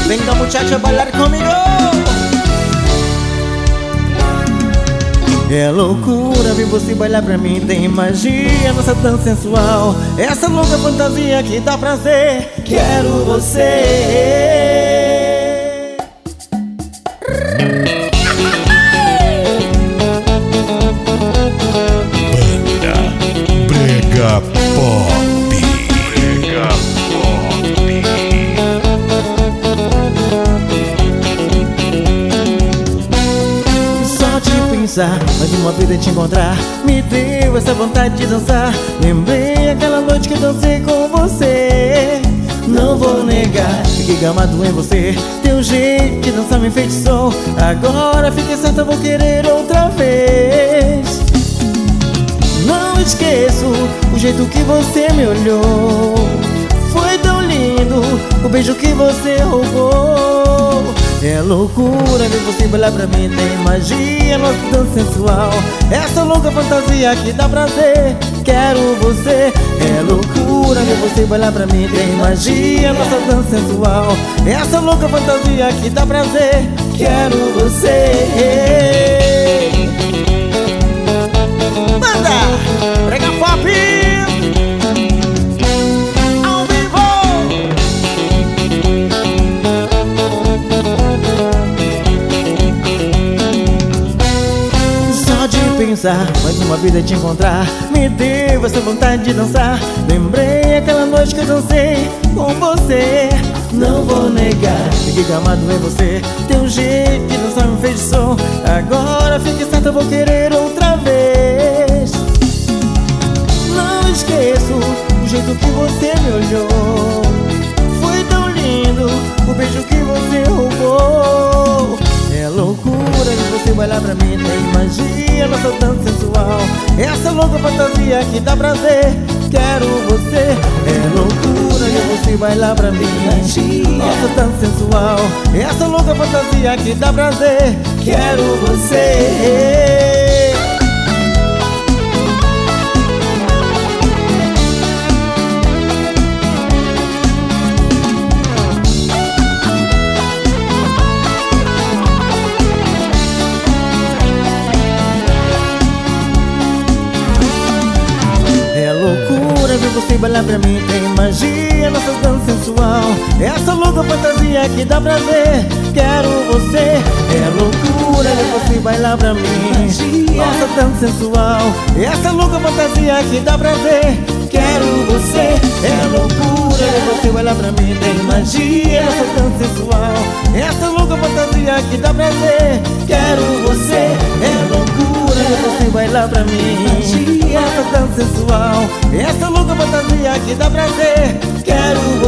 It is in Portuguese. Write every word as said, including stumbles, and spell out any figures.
Venga muchacha a bailar comigo. É loucura ver você bailar pra mim, tem magia, nossa dança sensual. Essa louca fantasia que dá prazer, quero você. Brega Pop. Brega Pop. Só de pensar, mais uma vida te encontrar, me deu essa vontade de dançar. Lembrei aquela noite que dancei com você. Não vou negar, fiquei gamado em você. Teu jeito de dançar me enfeitiçou. Agora fiquei certa, vou querer outra vez. Não esqueço o jeito que você me olhou. Foi tão lindo o beijo que você roubou. É loucura ver você bailar pra mim, tem magia, nossa dança sensual. Essa louca fantasia que dá prazer, quero você. É loucura ver você bailar pra mim, tem magia, nossa dança sensual. Essa louca fantasia que dá prazer, quero você. Brega Pop ao vivo. Só de pensar, mais uma vida te encontrar, me deu essa vontade de dançar. Lembrei aquela noite que eu dancei com você. Não vou negar, fiquei gamado em você. Teu jeito de dançar me enfeitiçou. Agora fique certa, vou querer outra vez. Não esqueço o jeito que você me olhou. Foi tão lindo o beijo que você roubou. É loucura de você bailar pra mim, tem magia, nossa dança sensual. Essa louca fantasia que dá prazer, quero você. É loucura de você bailar pra mim, nossa dança sensual. Essa louca fantasia que dá prazer, quero você. Loucura ver você bailar pra mim, tem magia, nossa dança sensual. Essa louca fantasia que dá prazer, quero você. É loucura ver você bailar pra mim, nossa dança sensual. Essa louca fantasia que dá prazer, quero você. É loucura ver você bailar pra mim, tem magia, nossa dança sensual. Essa louca fantasia que dá prazer, quero você. É loucura ver você bailar pra mim, nossa dança sensual. Essa louca fantasia que dá prazer, quero